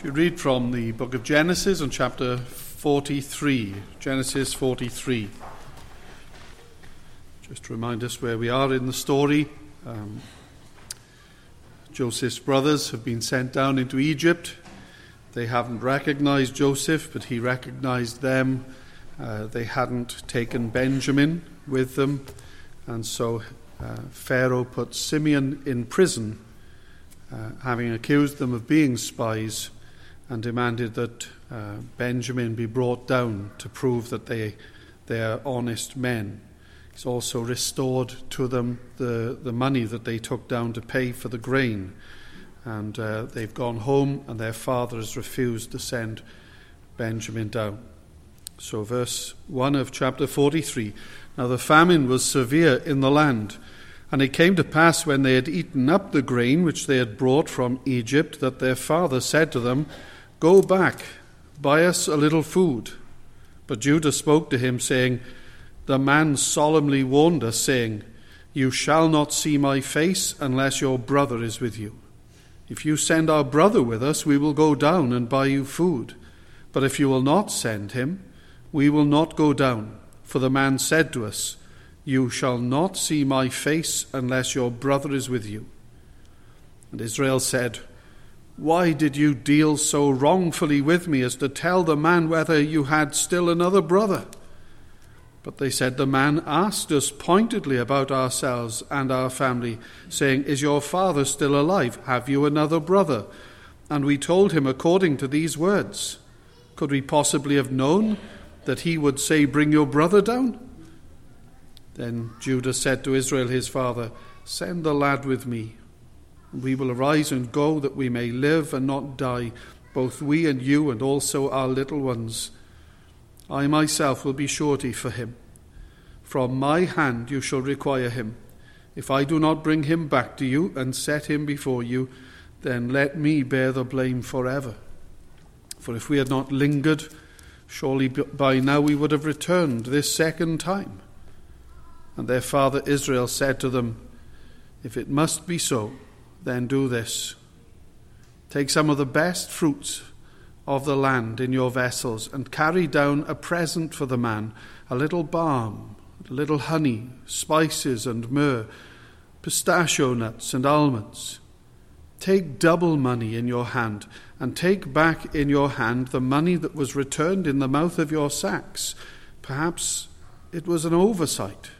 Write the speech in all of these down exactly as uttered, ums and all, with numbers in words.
If you read from the book of Genesis and chapter forty-three, Genesis forty-three, just to remind us where we are in the story. Um, Joseph's brothers have been sent down into Egypt. They haven't recognized Joseph, but he recognized them. Uh, they hadn't taken Benjamin with them, and so uh, Pharaoh put Simeon in prison, uh, having accused them of being spies, and demanded that uh, Benjamin be brought down to prove that they, they are honest men. He's also restored to them the, the money that they took down to pay for the grain. And uh, they've gone home, and their father has refused to send Benjamin down. So verse one of chapter forty-three. Now the famine was severe in the land, and it came to pass when they had eaten up the grain which they had brought from Egypt, that their father said to them, Go back, buy us a little food. But Judah spoke to him, saying, The man solemnly warned us, saying, You shall not see my face unless your brother is with you. If you send our brother with us, we will go down and buy you food. But if you will not send him, we will not go down. For the man said to us, You shall not see my face unless your brother is with you. And Israel said, Why did you deal so wrongfully with me as to tell the man whether you had still another brother? But they said, The man asked us pointedly about ourselves and our family, saying, Is your father still alive? Have you another brother? And we told him according to these words. Could we possibly have known that he would say, Bring your brother down? Then Judah said to Israel his father, Send the lad with me. We will arise and go, that we may live and not die, both we and you and also our little ones. I myself will be surety for him. From my hand you shall require him. If I do not bring him back to you and set him before you, then let me bear the blame forever. For if we had not lingered, surely by now we would have returned this second time. And their father Israel said to them, If it must be so, then do this. Take some of the best fruits of the land in your vessels, and carry down a present for the man, a little balm, a little honey, spices and myrrh, pistachio nuts and almonds. Take double money in your hand, and take back in your hand the money that was returned in the mouth of your sacks. Perhaps it was an oversight.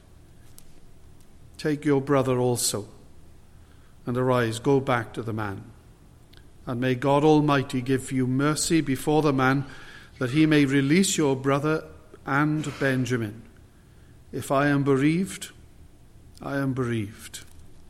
Take your brother also, and arise, go back to the man. And may God Almighty give you mercy before the man, that he may release your brother and Benjamin. If I am bereaved, I am bereaved.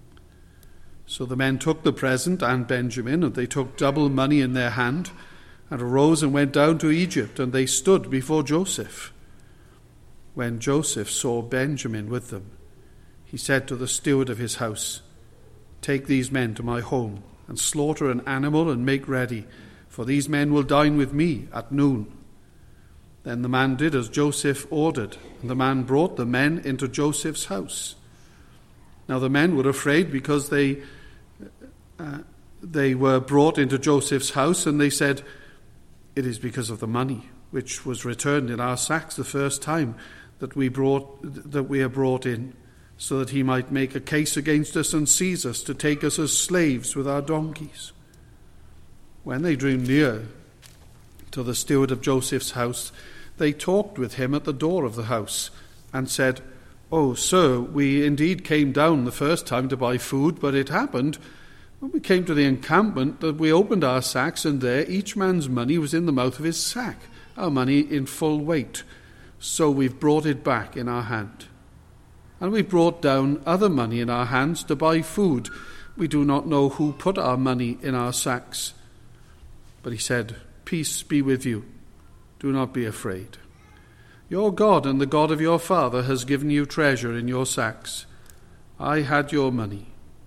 So the men took the present and Benjamin, and they took double money in their hand, and arose and went down to Egypt, and they stood before Joseph. When Joseph saw Benjamin with them, he said to the steward of his house, Take these men to my home, and slaughter an animal and make ready, for these men will dine with me at noon. Then the man did as Joseph ordered, and the man brought the men into Joseph's house. Now the men were afraid because they uh, they were brought into Joseph's house, and they said, It is because of the money which was returned in our sacks the first time that we brought that we are brought in, so that he might make a case against us and seize us to take us as slaves with our donkeys. When they drew near to the steward of Joseph's house, they talked with him at the door of the house and said, Oh, sir, we indeed came down the first time to buy food, but it happened when we came to the encampment that we opened our sacks, and there each man's money was in the mouth of his sack, our money in full weight. So we've brought it back in our hand. And we brought down other money in our hands to buy food. We do not know who put our money in our sacks. But he said, Peace be with you. Do not be afraid. Your God and the God of your father has given you treasure in your sacks. I had your money.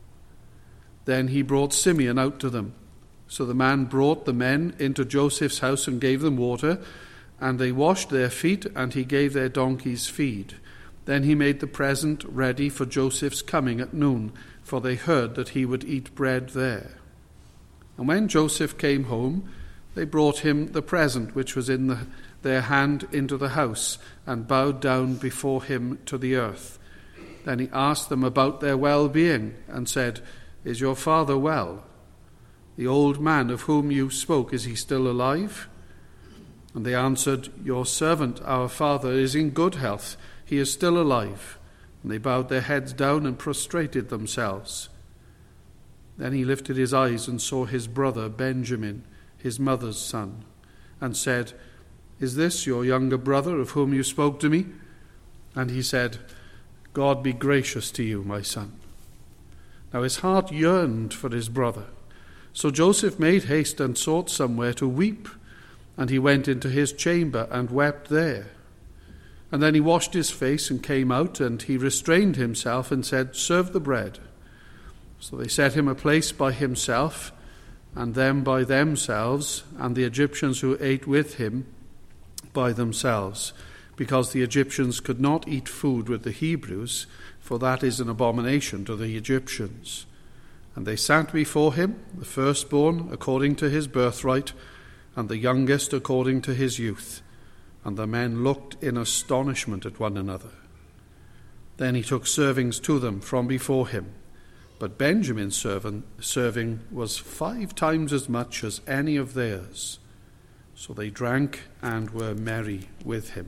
Then he brought Simeon out to them. So the man brought the men into Joseph's house and gave them water, and they washed their feet, and he gave their donkeys feed. Then he made the present ready for Joseph's coming at noon, for they heard that he would eat bread there. And when Joseph came home, they brought him the present which was in the, their hand into the house, and bowed down before him to the earth. Then he asked them about their well-being, and said, "Is your father well? The old man of whom you spoke, is he still alive?" And they answered, "Your servant, our father, is in good health. He is still alive." And they bowed their heads down and prostrated themselves. Then he lifted his eyes and saw his brother Benjamin, his mother's son, and said, "Is this your younger brother of whom you spoke to me?" And he said, "God be gracious to you, my son." Now his heart yearned for his brother. So Joseph made haste and sought somewhere to weep, and he went into his chamber and wept there. And then he washed his face and came out, and he restrained himself and said, "Serve the bread." So they set him a place by himself, and them by themselves, and the Egyptians who ate with him by themselves, because the Egyptians could not eat food with the Hebrews, for that is an abomination to the Egyptians. And they sat before him, the firstborn according to his birthright, and the youngest according to his youth. And the men looked in astonishment at one another. Then he took servings to them from before him. But Benjamin's servant, serving was five times as much as any of theirs. So they drank and were merry with him.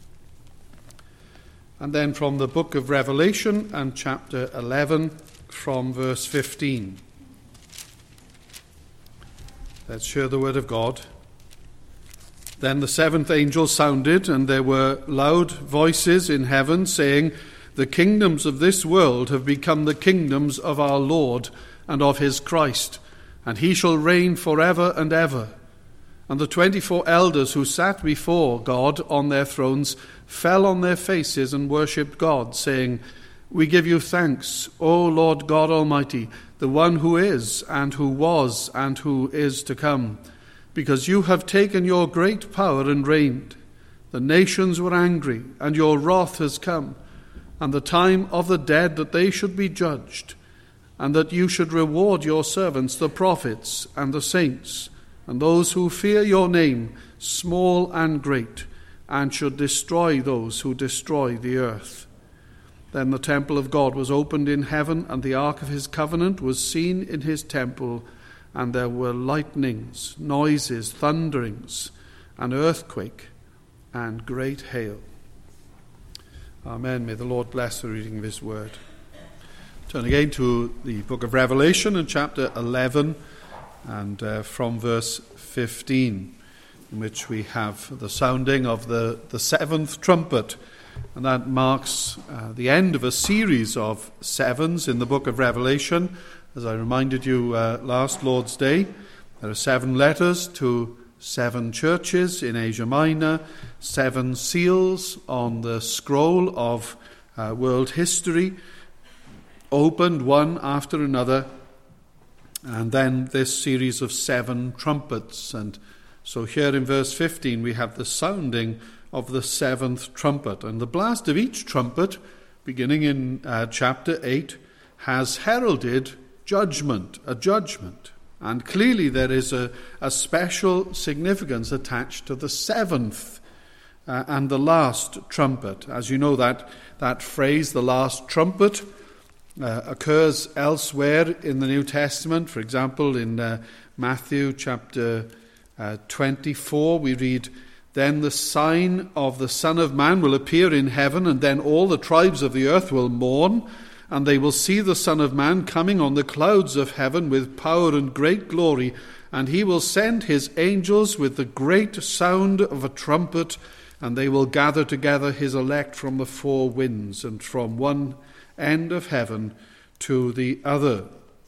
And then from the book of Revelation and chapter eleven, from verse fifteen. Let's hear the word of God. Then the seventh angel sounded, and there were loud voices in heaven saying, "The kingdoms of this world have become the kingdoms of our Lord and of his Christ, and he shall reign forever and ever." And the twenty-four elders who sat before God on their thrones fell on their faces and worshipped God, saying, "We give you thanks, O Lord God Almighty, the one who is, and who was, and who is to come, because you have taken your great power and reigned. The nations were angry, and your wrath has come, and the time of the dead that they should be judged, and that you should reward your servants, the prophets and the saints, and those who fear your name, small and great, and should destroy those who destroy the earth." Then the temple of God was opened in heaven, and the ark of his covenant was seen in his temple, and there were lightnings, noises, thunderings, an earthquake, and great hail. Amen. May the Lord bless the reading of his word. Turn again to the book of Revelation in chapter eleven, and uh, from verse fifteen, in which we have the sounding of the, the seventh trumpet. And that marks uh, the end of a series of sevens in the book of Revelation. As I reminded you uh, last Lord's Day, there are seven letters to seven churches in Asia Minor, seven seals on the scroll of uh, world history, opened one after another, and then this series of seven trumpets. And so here in verse fifteen we have the sounding of the seventh trumpet. And the blast of each trumpet, beginning in uh, chapter eight, has heralded judgment, a judgment. And clearly there is a, a special significance attached to the seventh uh, and the last trumpet. As you know, that, that phrase, the last trumpet, uh, occurs elsewhere in the New Testament. For example, in uh, Matthew chapter uh, twenty-four, we read, "Then the sign of the Son of Man will appear in heaven, and then all the tribes of the earth will mourn, and they will see the Son of Man coming on the clouds of heaven with power and great glory, and he will send his angels with the great sound of a trumpet, and they will gather together his elect from the four winds, and from one end of heaven to the other."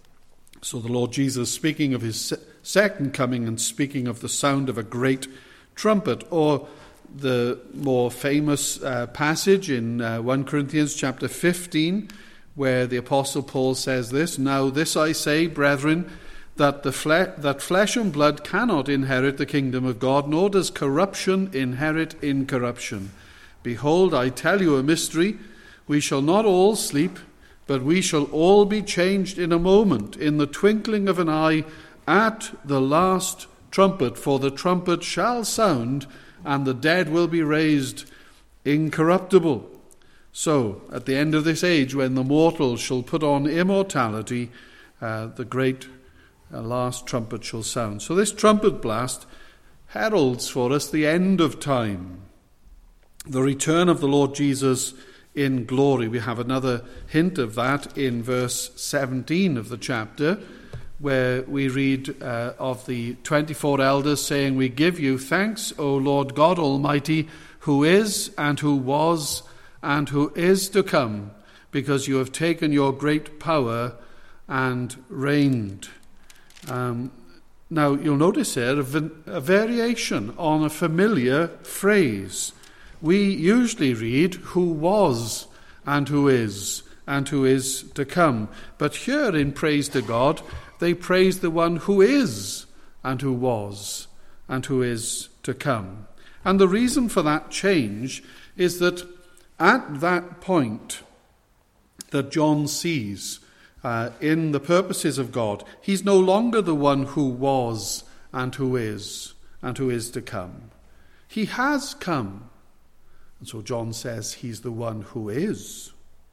So the Lord Jesus, speaking of his second coming and speaking of the sound of a great trumpet, or the more famous uh, passage in uh, First Corinthians chapter fifteen, where the Apostle Paul says this, "Now this I say, brethren, that the fle- that flesh and blood cannot inherit the kingdom of God, nor does corruption inherit incorruption. Behold, I tell you a mystery. We shall not all sleep, but we shall all be changed in a moment, in the twinkling of an eye, at the last trumpet, for the trumpet shall sound, and the dead will be raised incorruptible. So, at the end of this age, when the mortals shall put on immortality, uh, the great uh, last trumpet shall sound. So this trumpet blast heralds for us the end of time, the return of the Lord Jesus in glory. We have another hint of that in verse seventeen of the chapter, where we read uh, of the twenty-four elders saying, "We give you thanks, O Lord God Almighty, who is and who was and who is to come, because you have taken your great power and reigned." Um, now, you'll notice here a, v- a variation on a familiar phrase. We usually read, "who was and who is and who is to come." But here in Praise to God, they praise the one who is and who was and who is to come. And the reason for that change is that at that point that John sees uh, in the purposes of God, he's no longer the one who was and who is and who is to come. He has come. And so John says he's the one who is.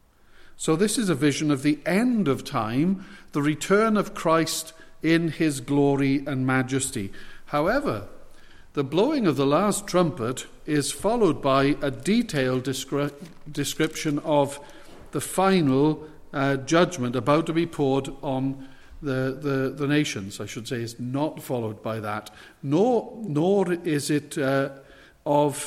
So this is a vision of the end of time, the return of Christ in his glory and majesty. However, the blowing of the last trumpet is followed by a detailed descri- description of the final uh, judgment about to be poured on the, the, the nations. I should say it's not followed by that. Nor, nor is it uh, of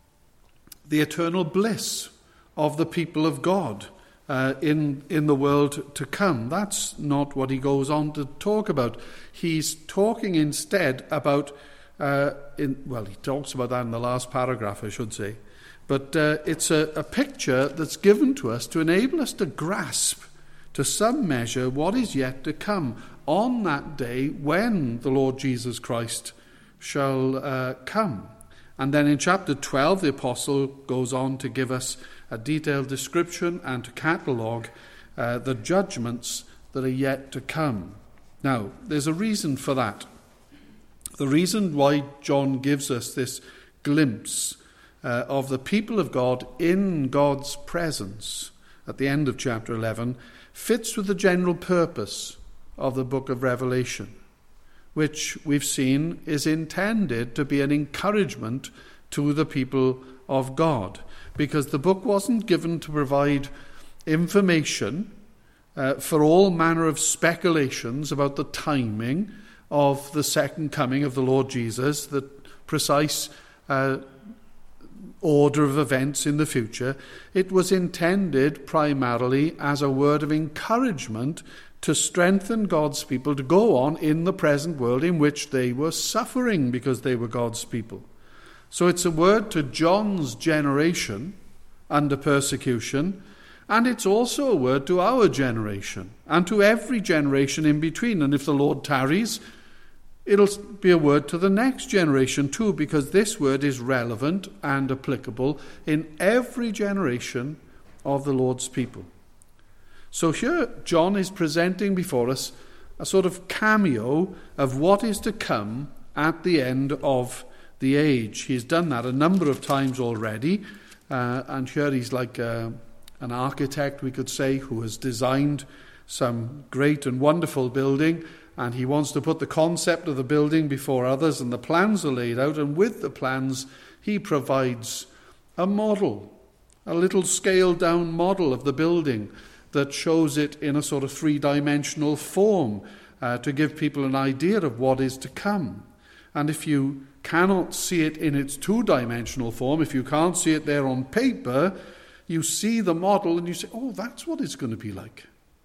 the eternal bliss of the people of God uh, in, in the world to come. That's not what he goes on to talk about. He's talking instead about Uh, in, well, he talks about that in the last paragraph, I should say. But uh, it's a, a picture that's given to us to enable us to grasp to some measure what is yet to come on that day when the Lord Jesus Christ shall uh, come. And then in chapter twelve, the apostle goes on to give us a detailed description and to catalogue uh, the judgments that are yet to come. Now, there's a reason for that. The reason why John gives us this glimpse uh, of the people of God in God's presence at the end of chapter eleven fits with the general purpose of the book of Revelation, which we've seen is intended to be an encouragement to the people of God, because the book wasn't given to provide information uh, for all manner of speculations about the timing of the second coming of the Lord Jesus, the precise uh, order of events in the future. It was intended primarily as a word of encouragement to strengthen God's people to go on in the present world in which they were suffering because they were God's people. So it's a word to John's generation under persecution, and it's also a word to our generation and to every generation in between. And if the Lord tarries, it'll be a word to the next generation too, because this word is relevant and applicable in every generation of the Lord's people. So here John is presenting before us a sort of cameo of what is to come at the end of the age. He's done that a number of times already, uh, and here he's like uh, an architect, we could say, who has designed some great and wonderful building, and he wants to put the concept of the building before others, and the plans are laid out, and with the plans he provides a model, a little scaled-down model of the building that shows it in a sort of three-dimensional form uh, to give people an idea of what is to come. And if you cannot see it in its two-dimensional form, if you can't see it there on paper, you see the model and you say, oh, that's what it's going to be like.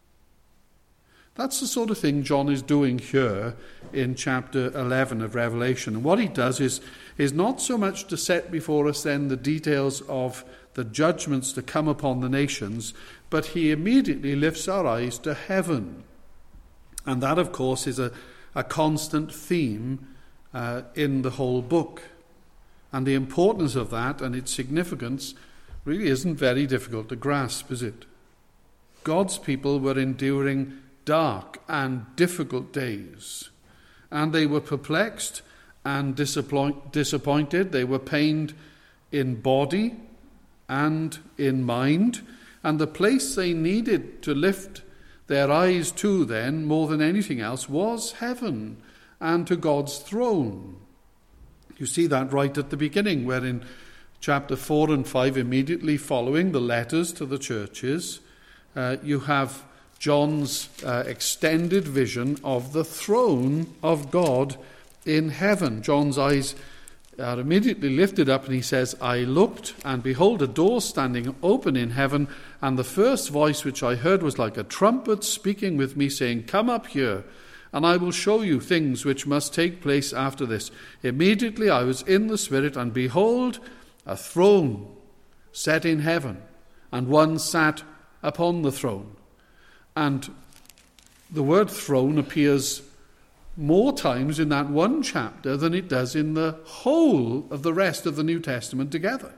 That's the sort of thing John is doing here in chapter eleven of Revelation. And what he does is, is not so much to set before us then the details of the judgments to come upon the nations, but he immediately lifts our eyes to heaven. And that, of course, is a, a constant theme uh, in the whole book. And the importance of that and its significance really isn't very difficult to grasp, is it? God's people were enduring dark and difficult days, and they were perplexed and disappoint, disappointed. They were pained in body and in mind. And the place they needed to lift their eyes to then, more than anything else, was heaven and to God's throne. You see that right at the beginning, where in chapter four and five, immediately following the letters to the churches, uh, you have John's uh, extended vision of the throne of God in heaven. John's eyes are immediately lifted up, and he says, I looked, and behold, a door standing open in heaven, and the first voice which I heard was like a trumpet speaking with me, saying, Come up here, and I will show you things which must take place after this. Immediately I was in the Spirit, and behold, a throne set in heaven, and one sat upon the throne. And the word throne appears more times in that one chapter than it does in the whole of the rest of the New Testament together.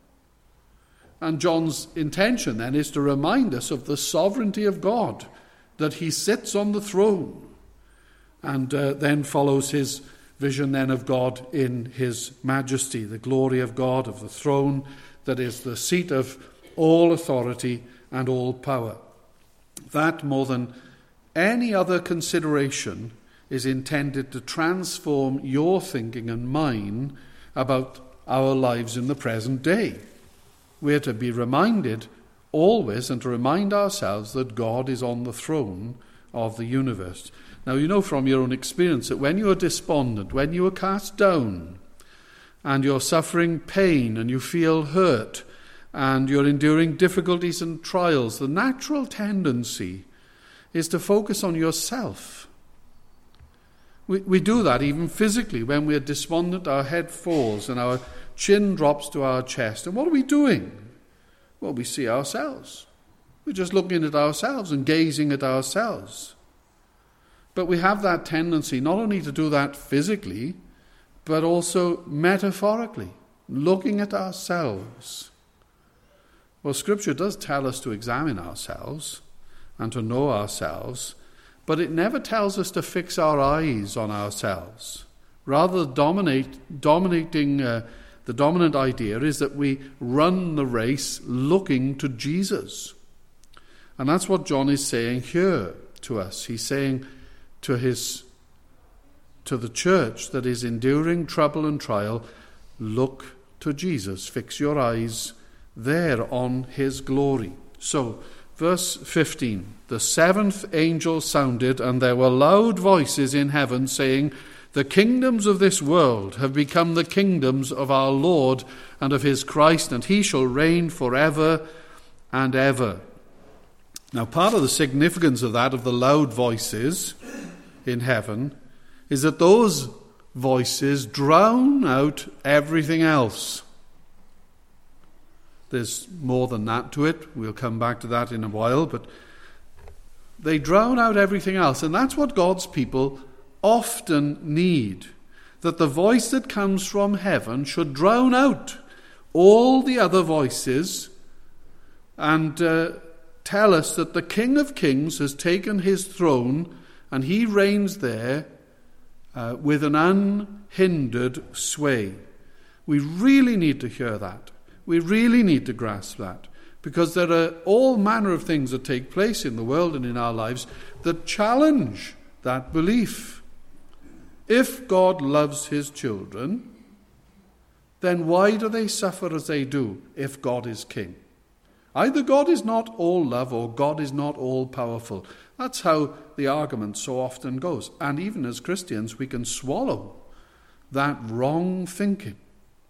And John's intention then is to remind us of the sovereignty of God, that he sits on the throne, and uh, then follows his vision then of God in his majesty, the glory of God, of the throne that is the seat of all authority and all power. That, more than any other consideration, is intended to transform your thinking and mine about our lives in the present day. We're to be reminded always and to remind ourselves that God is on the throne of the universe. Now, you know from your own experience that when you are despondent, when you are cast down, and you're suffering pain and you feel hurt, and you're enduring difficulties and trials, the natural tendency is to focus on yourself. We, we do that even physically. When we're despondent, our head falls and our chin drops to our chest. And what are we doing? Well, we see ourselves. We're just looking at ourselves and gazing at ourselves. But we have that tendency not only to do that physically, but also metaphorically, looking at ourselves. Well, Scripture does tell us to examine ourselves and to know ourselves, but it never tells us to fix our eyes on ourselves. Rather, dominate, dominating uh, the dominant idea is that we run the race looking to Jesus. And that's what John is saying here to us. He's saying to his to the church that is enduring trouble and trial, look to Jesus. Fix your eyes there on his glory. So, verse fifteen, the seventh angel sounded, and there were loud voices in heaven saying, the kingdoms of this world have become the kingdoms of our Lord and of his Christ, and he shall reign forever and ever. Now, part of the significance of that, of the loud voices in heaven, is that those voices drown out everything else. There's more than that to it. We'll come back to that in a while, but they drown out everything else. And that's what God's people often need, that the voice that comes from heaven should drown out all the other voices and uh, tell us that the King of Kings has taken his throne and he reigns there uh, with an unhindered sway. We really need to hear that. We really need to grasp that, because there are all manner of things that take place in the world and in our lives that challenge that belief. If God loves his children, then why do they suffer as they do if God is king? Either God is not all love or God is not all powerful. That's how the argument so often goes. And even as Christians, we can swallow that wrong thinking.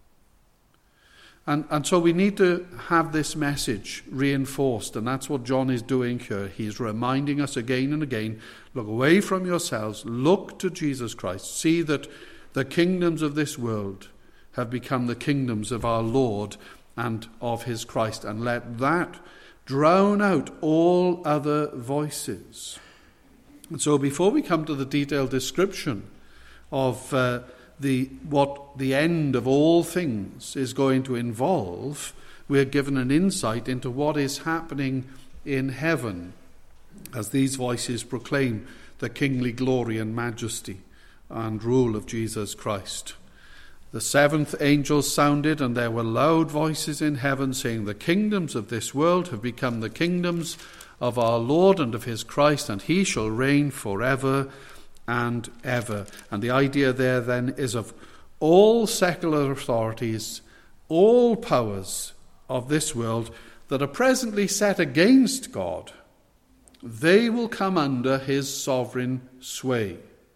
And, and so we need to have this message reinforced, and that's what John is doing here. He's reminding us again and again, look away from yourselves, look to Jesus Christ. See that the kingdoms of this world have become the kingdoms of our Lord and of his Christ, and let that drown out all other voices. And so before we come to the detailed description of uh, the what the end of all things is going to involve, we're given an insight into what is happening in heaven as these voices proclaim the kingly glory and majesty and rule of Jesus Christ. The seventh angel sounded, and there were loud voices in heaven saying, "The kingdoms of this world have become the kingdoms of our Lord and of his Christ, and he shall reign forever and ever." And the idea there then is of all secular authorities, all powers of this world that are presently set against God, they will come under his sovereign sway.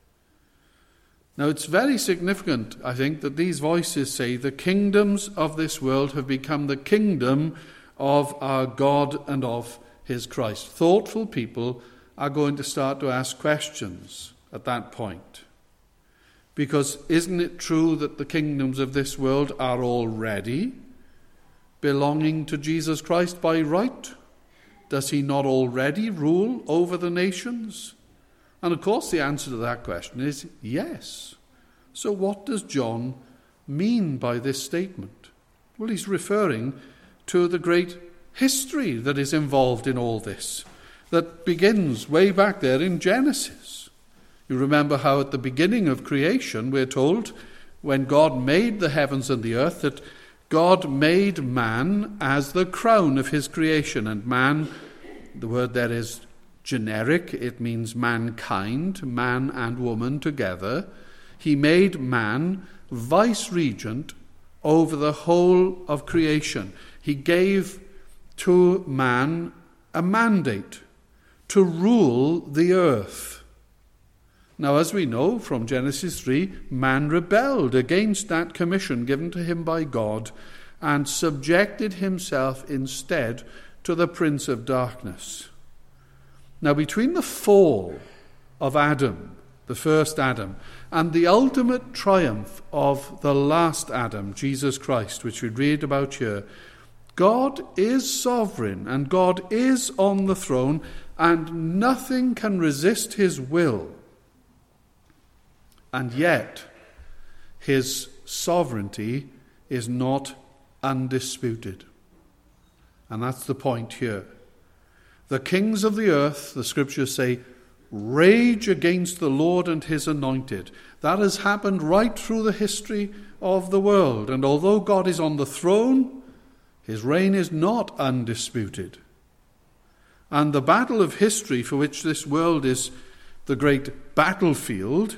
Now, it's very significant, I think, that these voices say the kingdoms of this world have become the kingdom of our God and of his Christ. Thoughtful people are going to start to ask questions at that point. Because isn't it true that the kingdoms of this world are already belonging to Jesus Christ by right? Does he not already rule over the nations? And of course the answer to that question is yes. So what does John mean by this statement? Well, he's referring to the great history that is involved in all this, that begins way back there in Genesis. You remember how at the beginning of creation we're told, when God made the heavens and the earth, that God made man as the crown of his creation. And man, the word there is generic, it means mankind, man and woman together. He made man vice-regent over the whole of creation. He gave to man a mandate to rule the earth. Now, as we know from Genesis three, man rebelled against that commission given to him by God and subjected himself instead to the prince of darkness. Now, between the fall of Adam, the first Adam, and the ultimate triumph of the last Adam, Jesus Christ, which we read about here, God is sovereign and God is on the throne, and nothing can resist his will. And yet, his sovereignty is not undisputed. And that's the point here. The kings of the earth, the scriptures say, rage against the Lord and his anointed. That has happened right through the history of the world. And although God is on the throne, his reign is not undisputed. And the battle of history for which this world is the great battlefield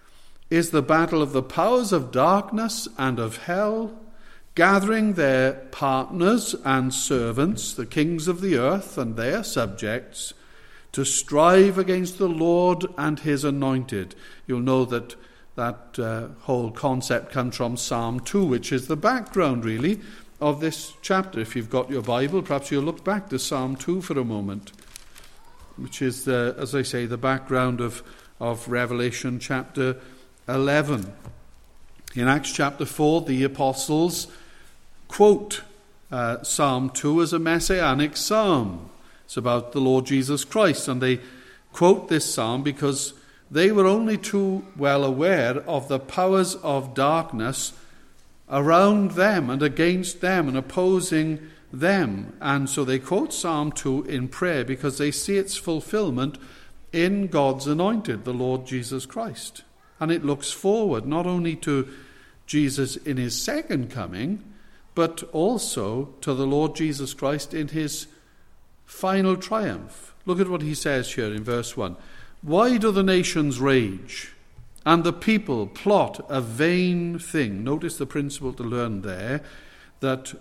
is the battle of the powers of darkness and of hell, gathering their partners and servants, the kings of the earth and their subjects, to strive against the Lord and his anointed. You'll know that that uh, whole concept comes from Psalm two, which is the background, really, of this chapter. If you've got your Bible, perhaps you'll look back to Psalm two for a moment, which is, the, as I say, the background of, of Revelation chapter eleven. In Acts chapter four, the apostles quote uh, Psalm two as a messianic psalm. It's about the Lord Jesus Christ, and they quote this psalm because they were only too well aware of the powers of darkness around them and against them and opposing them. And so they quote Psalm two in prayer because they see its fulfillment in God's anointed, the Lord Jesus Christ. And it looks forward not only to Jesus in his second coming, but also to the Lord Jesus Christ in his final triumph. Look at what he says here in verse one. Why do the nations rage and the people plot a vain thing? Notice the principle to learn there, that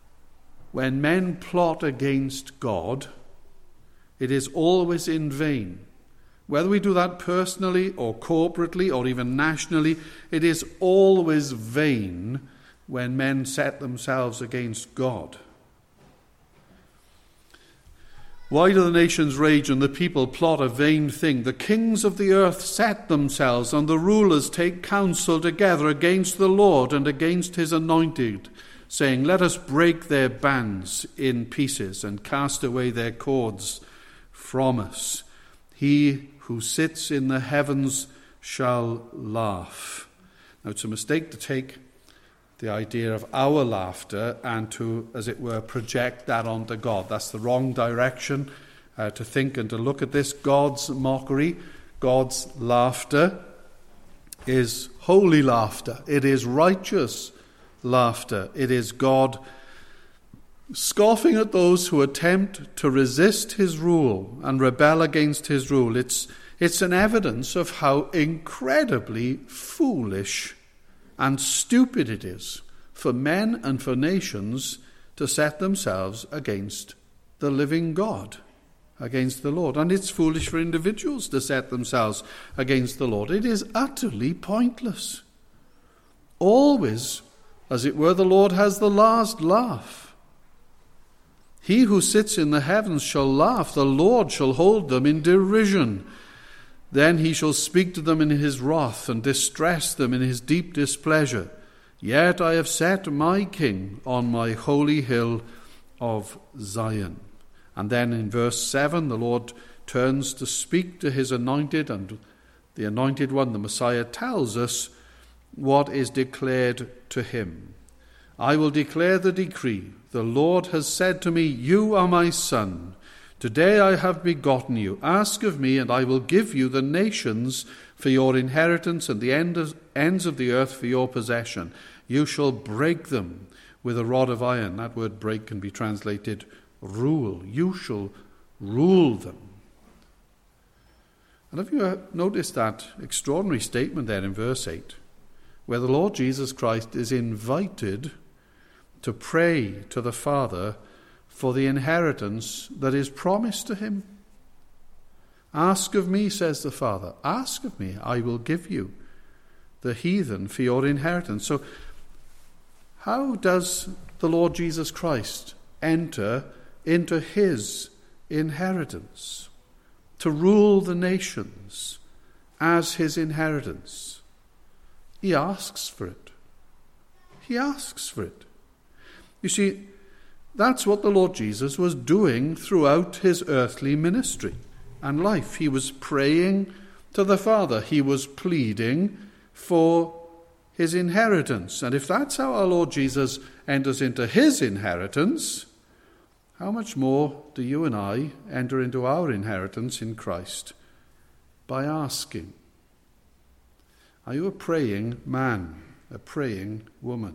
when men plot against God, it is always in vain. Whether we do that personally or corporately or even nationally, it is always vain when men set themselves against God. Why do the nations rage and the people plot a vain thing? The kings of the earth set themselves, and the rulers take counsel together against the Lord and against his anointed, saying, let us break their bands in pieces and cast away their cords from us. He who sits in the heavens shall laugh. Now, it's a mistake to take the idea of our laughter and to, as it were, project that onto God. That's the wrong direction uh, to think and to look at this. God's mockery, God's laughter, is holy laughter. It is righteous laughter. It is God scoffing at those who attempt to resist his rule and rebel against his rule. It's, it's an evidence of how incredibly foolish and stupid it is for men and for nations to set themselves against the living God, against the Lord. And it's foolish for individuals to set themselves against the Lord. It is utterly pointless. Always, as it were, the Lord has the last laugh. He who sits in the heavens shall laugh. The Lord shall hold them in derision. Then he shall speak to them in his wrath and distress them in his deep displeasure. Yet I have set my king on my holy hill of Zion. And then in verse seven, the Lord turns to speak to his anointed, and the anointed one, the Messiah, tells us what is declared to him. I will declare the decree. The Lord has said to me, you are my son. Today I have begotten you. Ask of me, and I will give you the nations for your inheritance and the end of, ends of the earth for your possession. You shall break them with a rod of iron. That word break can be translated rule. You shall rule them. And have you noticed that extraordinary statement there in verse eight, where the Lord Jesus Christ is invited to pray to the Father for the inheritance that is promised to him? Ask of me, says the Father. Ask of me, I will give you the heathen for your inheritance. So how does the Lord Jesus Christ enter into his inheritance, to rule the nations as his inheritance? He asks for it. He asks for it. You see, that's what the Lord Jesus was doing throughout his earthly ministry and life. He was praying to the Father. He was pleading for his inheritance. And if that's how our Lord Jesus enters into his inheritance, how much more do you and I enter into our inheritance in Christ? By asking. Are you a praying man, a praying woman?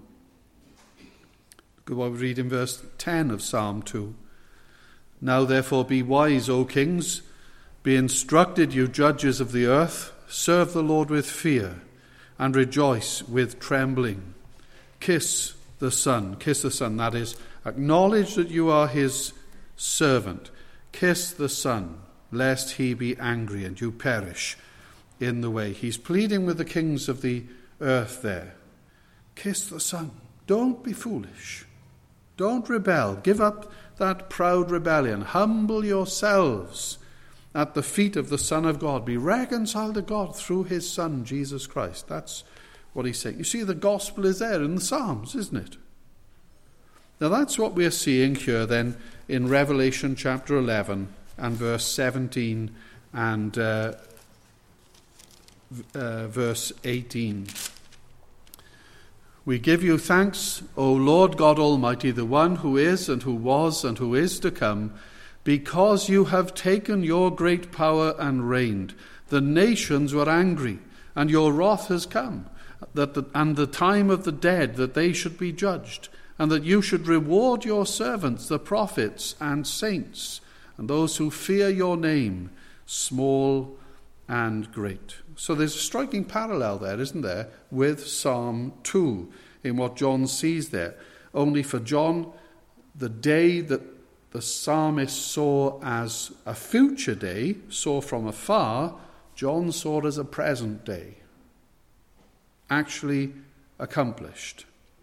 Look at what we read in verse ten of Psalm two. Now therefore be wise, O kings, be instructed, you judges of the earth, serve the Lord with fear, and rejoice with trembling. Kiss the Son, kiss the Son, that is, acknowledge that you are his servant. Kiss the Son, lest he be angry and you perish in the way. He's pleading with the kings of the earth there. Kiss the Son. Don't be foolish. Don't rebel. Give up that proud rebellion. Humble yourselves at the feet of the Son of God. Be reconciled to God through his Son, Jesus Christ. That's what he's saying. You see, the gospel is there in the Psalms, isn't it? Now that's what we are seeing here then in Revelation chapter eleven and verse seventeen and uh, uh, verse eighteen. We give you thanks, O Lord God Almighty, the one who is and who was and who is to come, because you have taken your great power and reigned. The nations were angry, and your wrath has come, that the, and the time of the dead, that they should be judged, and that you should reward your servants, the prophets and saints, and those who fear your name, small and great. So there's a striking parallel there, isn't there, with Psalm two, in what John sees there. Only for John, the day that the psalmist saw as a future day, saw from afar, John saw it as a present day, actually accomplished.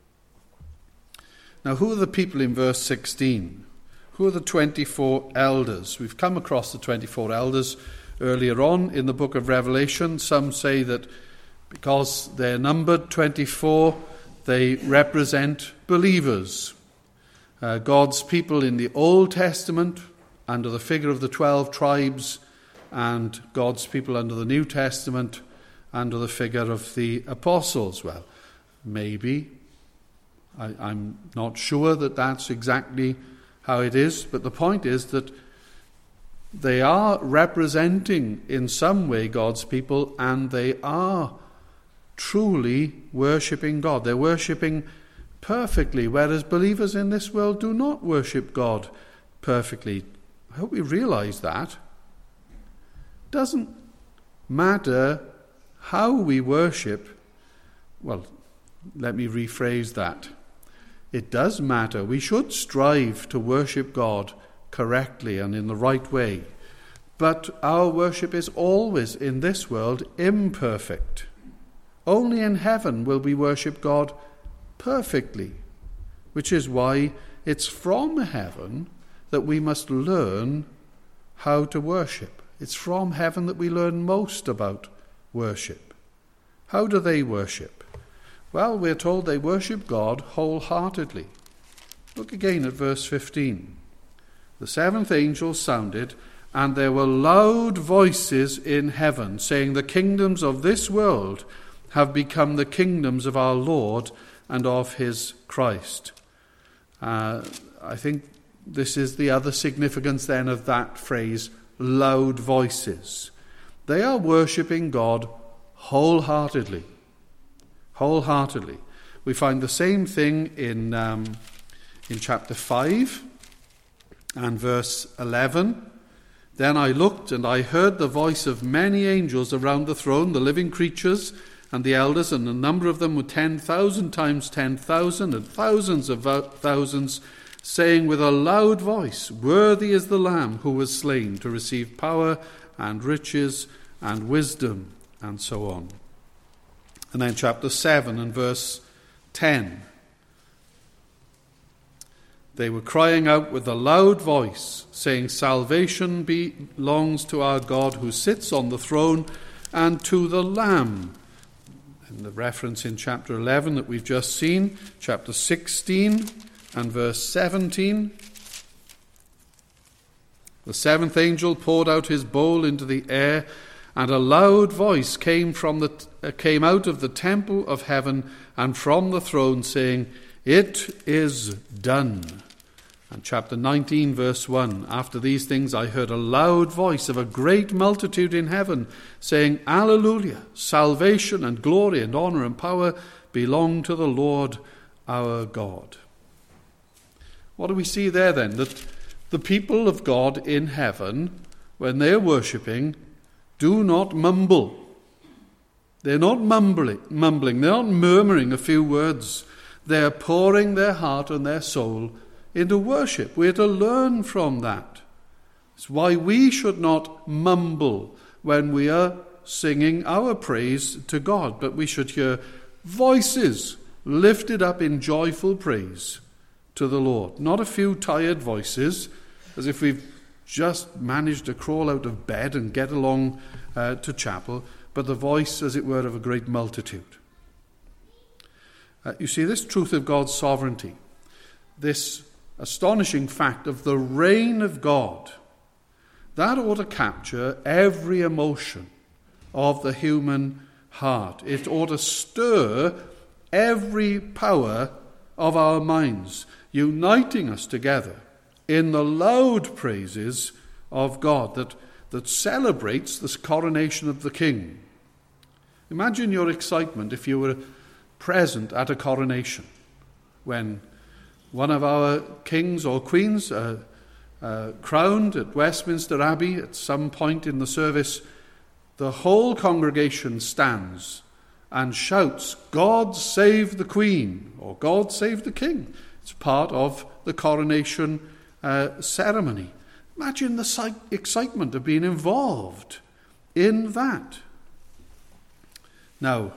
Now, who are the people in verse sixteen? Who are the twenty-four elders? We've come across the twenty-four elders earlier on in the book of Revelation. Some say that because they're numbered twenty-four, they represent believers. Uh, God's people in the Old Testament under the figure of the twelve tribes, and God's people under the New Testament under the figure of the apostles. Well, maybe. I, I'm not sure that that's exactly how it is, but the point is that they are representing in some way God's people, and they are truly worshipping God. They're worshipping perfectly, whereas believers in this world do not worship God perfectly. I hope we realize that. It doesn't matter how we worship. Well, let me rephrase that. It does matter. We should strive to worship God correctly and in the right way. But our worship is always in this world imperfect. Only in heaven will we worship God perfectly, which is why it's from heaven that we must learn how to worship. It's from heaven that we learn most about worship. How do they worship? Well, we're told they worship God wholeheartedly. Look again at verse fifteen. The seventh angel sounded, and there were loud voices in heaven, saying, the kingdoms of this world have become the kingdoms of our Lord and of his Christ. Uh, I think this is the other significance then of that phrase, loud voices. They are worshipping God wholeheartedly. Wholeheartedly. We find the same thing in um, in chapter five and verse eleven. Then I looked, and I heard the voice of many angels around the throne, the living creatures and the elders, and the number of them were ten thousand times ten thousand, and thousands of thousands, saying with a loud voice, worthy is the Lamb who was slain to receive power and riches and wisdom, and so on. And then chapter seven and verse ten. They were crying out with a loud voice, saying, salvation belongs to our God who sits on the throne and to the Lamb. And the reference in chapter eleven that we've just seen, chapter sixteen and verse seventeen. The seventh angel poured out his bowl into the air, and a loud voice came from the uh, came out of the temple of heaven and from the throne, saying, it is done. And chapter nineteen, verse one, after these things I heard a loud voice of a great multitude in heaven, saying, Alleluia, salvation and glory and honor and power belong to the Lord our God. What do we see there then? That the people of God in heaven, when they're worshipping, do not mumble. They're not mumbling, mumbling. They're not murmuring a few words. They're pouring their heart and their soul into worship. We're to learn from that. It's why we should not mumble when we are singing our praise to God, but we should hear voices lifted up in joyful praise to the Lord. Not a few tired voices, as if we've just managed to crawl out of bed and get along uh, to chapel, but the voice, as it were, of a great multitude. Uh, you see, this truth of God's sovereignty, this astonishing fact of the reign of God, that ought to capture every emotion of the human heart. It ought to stir every power of our minds, uniting us together in the loud praises of God that, that celebrates this coronation of the King. Imagine your excitement if you were present at a coronation when one of our kings or queens uh, uh, crowned at Westminster Abbey. At some point in the service, the whole congregation stands and shouts, God save the Queen, or God save the King. It's part of the coronation uh, ceremony. Imagine the si- excitement of being involved in that. Now,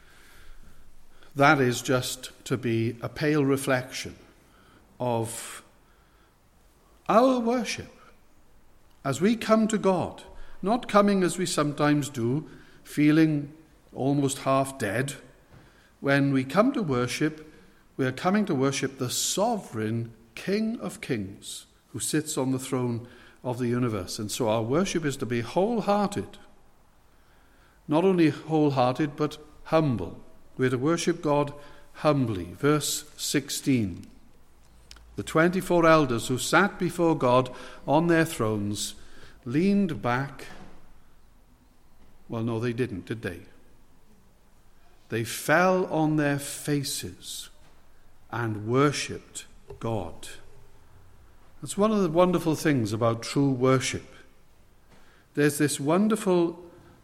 that is just to be a pale reflection of our worship as we come to God, not coming as we sometimes do, feeling almost half dead. When we come to worship, we are coming to worship the sovereign King of Kings who sits on the throne of the universe. And so our worship is to be wholehearted. Not only wholehearted, but humble. We're to worship God humbly. Verse sixteen. The twenty-four elders who sat before God on their thrones leaned back. Well, no, they didn't, did they? they fell on their faces and worshipped God. That's one of the wonderful things about true worship. There's this wonderful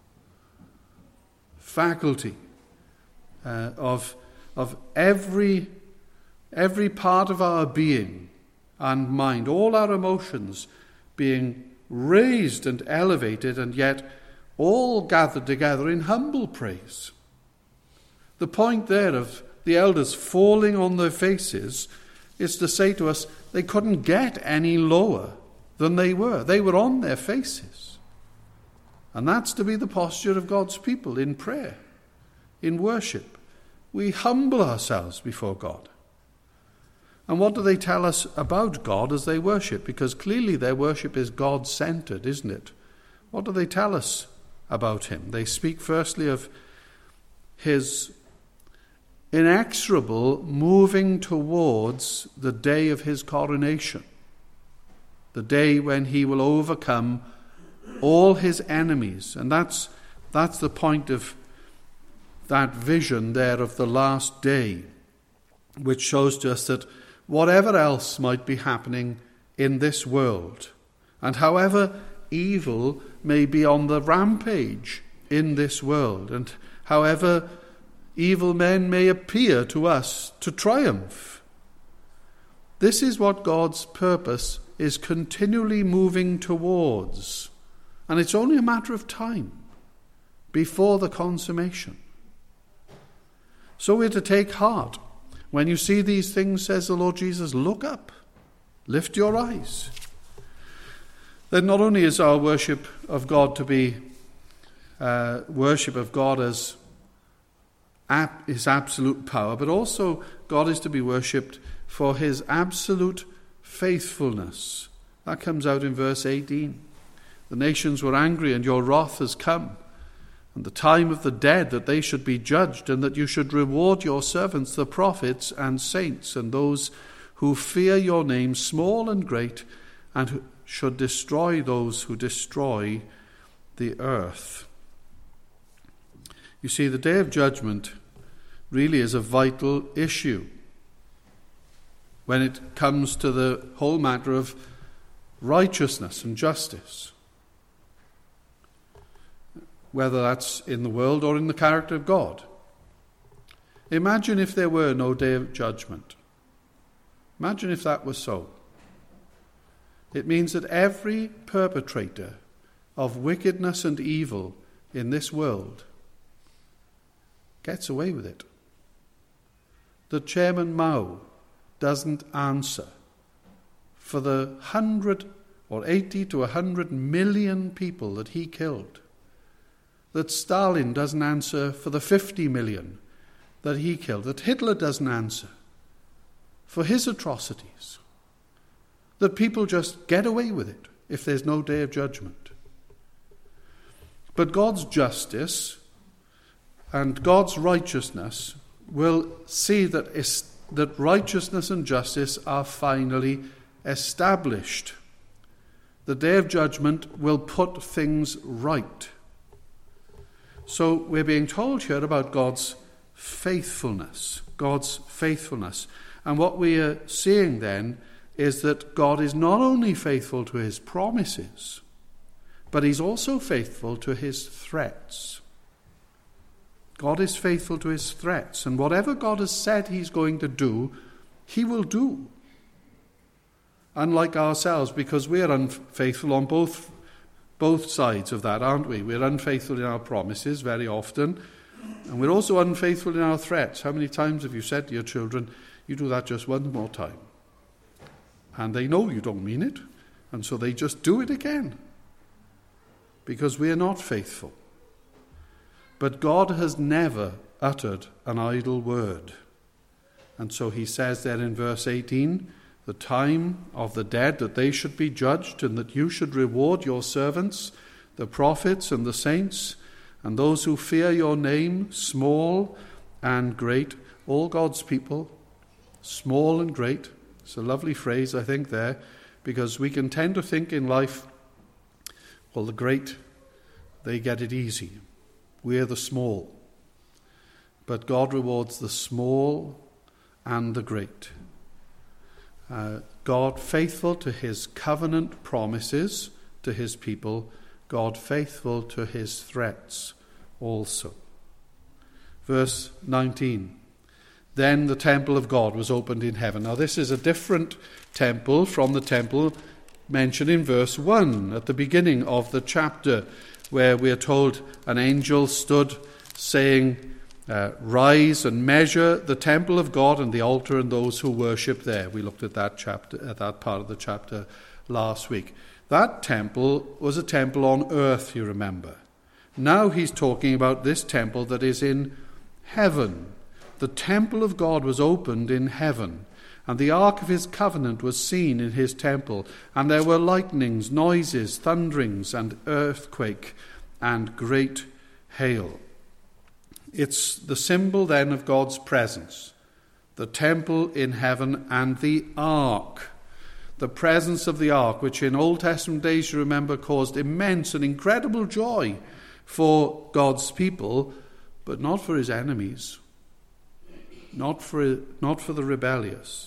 faculty uh, of, of every, every part of our being and mind, all our emotions being raised and elevated, and yet all gathered together in humble praise. The point there of the elders falling on their faces is to say to us they couldn't get any lower than they were. They were on their faces. And that's to be the posture of God's people in prayer, in worship. We humble ourselves before God. And what do they tell us about God as they worship? Because clearly their worship is God-centered, isn't it? What do they tell us about him? They speak firstly of his inexorable moving towards the day of his coronation, the day when he will overcome all his enemies. And that's, that's the point of that vision there of the last day, which shows to us that whatever else might be happening in this world, and however evil may be on the rampage in this world, and however evil men may appear to us to triumph, this is what God's purpose is continually moving towards. And it's only a matter of time before the consummation. So we're to take heart. When you see these things, says the Lord Jesus, look up, lift your eyes. Then not only is our worship of God to be uh, worship of God as ap- his absolute power, but also God is to be worshipped for his absolute faithfulness. That comes out in verse eighteen. The nations were angry, and your wrath has come, and the time of the dead, that they should be judged, and that you should reward your servants, the prophets and saints, and those who fear your name, small and great, and who should destroy those who destroy the earth. You see, the day of judgment really is a vital issue when it comes to the whole matter of righteousness and justice, whether that's in the world or in the character of God. Imagine if there were no day of judgment. Imagine if that was so. It means that every perpetrator of wickedness and evil in this world gets away with it. That Chairman Mao doesn't answer for the hundred or eighty to a hundred million people that he killed. That Stalin doesn't answer for the fifty million that he killed. That Hitler doesn't answer for his atrocities. That people just get away with it if there's no day of judgment. But God's justice and God's righteousness will see that, is, that righteousness and justice are finally established. The day of judgment will put things right. So we're being told here about God's faithfulness, God's faithfulness. And what we are seeing then is that God is not only faithful to his promises, but he's also faithful to his threats. God is faithful to his threats, and whatever God has said he's going to do, he will do. Unlike ourselves, because we're unfaithful on both both sides of that, aren't we? We're unfaithful in our promises very often, and we're also unfaithful in our threats. How many times have you said to your children, you do that just one more time? And they know you don't mean it, and so they just do it again, because we're not faithful. But God has never uttered an idle word. And so he says there in verse eighteen, the time of the dead, that they should be judged, and that you should reward your servants, the prophets and the saints, and those who fear your name, small and great. All God's people, small and great. It's a lovely phrase, I think, there, because we can tend to think in life, well, the great, they get it easy. We're the small. but God rewards the small and the great. Uh, God faithful to his covenant promises to his people, God faithful to his threats also. Verse nineteen. Then the temple of God was opened in heaven. Now this is a different temple from the temple mentioned in verse one at the beginning of the chapter, where we are told an angel stood saying, uh, rise and measure the temple of God and the altar and those who worship there. We looked at that chapter, at that part of the chapter last week. That temple was a temple on earth, you remember. Now he's talking about this temple that is in heaven. The temple of God was opened in heaven, and the ark of his covenant was seen in his temple, and there were lightnings, noises, thunderings, and earthquake, and great hail. It's the symbol then of God's presence, the temple in heaven and the ark. The presence of the ark, which in Old Testament days, you remember, caused immense and incredible joy for God's people, but not for his enemies, not for, not for the rebellious.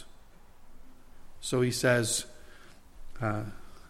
So he says, uh,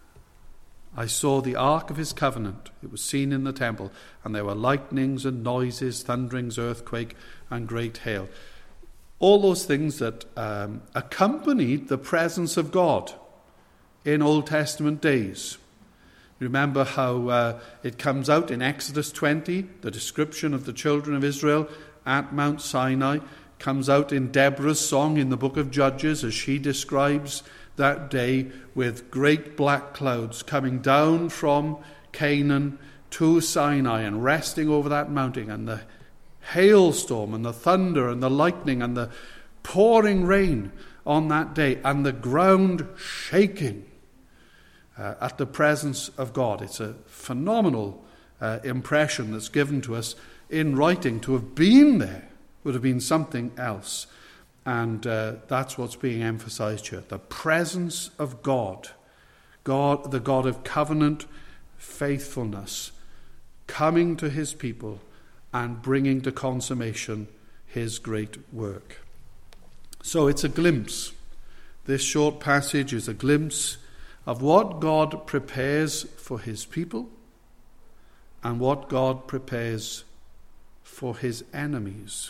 I saw the ark of his covenant. It was seen in the temple, and there were lightnings and noises, thunderings, earthquake, and great hail. All those things that um, accompanied the presence of God in Old Testament days. Remember how uh, it comes out in Exodus twenty, the description of the children of Israel at Mount Sinai, comes out in Deborah's song in the book of Judges as she describes that day with great black clouds coming down from Canaan to Sinai and resting over that mountain, and the hailstorm and the thunder and the lightning and the pouring rain on that day, and the ground shaking uh, at the presence of God. It's a phenomenal uh, impression that's given to us in writing. To have been there would have been something else. And uh, that's what's being emphasized here. The presence of God, God, the God of covenant faithfulness, coming to his people and bringing to consummation his great work. So it's a glimpse. This short passage is a glimpse of what God prepares for his people and what God prepares for his enemies.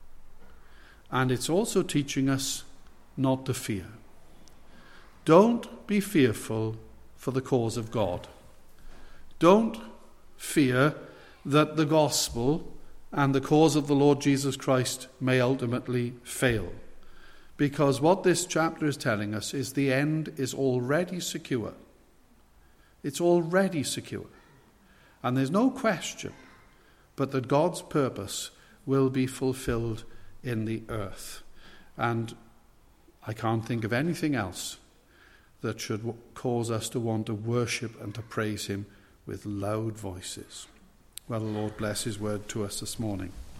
And it's also teaching us not to fear. Don't be fearful for the cause of God. Don't fear that the gospel and the cause of the Lord Jesus Christ may ultimately fail. Because what this chapter is telling us is the end is already secure. It's already secure. And there's no question but that God's purpose will be fulfilled in the earth. And I can't think of anything else that should w- cause us to want to worship and to praise him with loud voices. Well, the Lord bless his word to us this morning.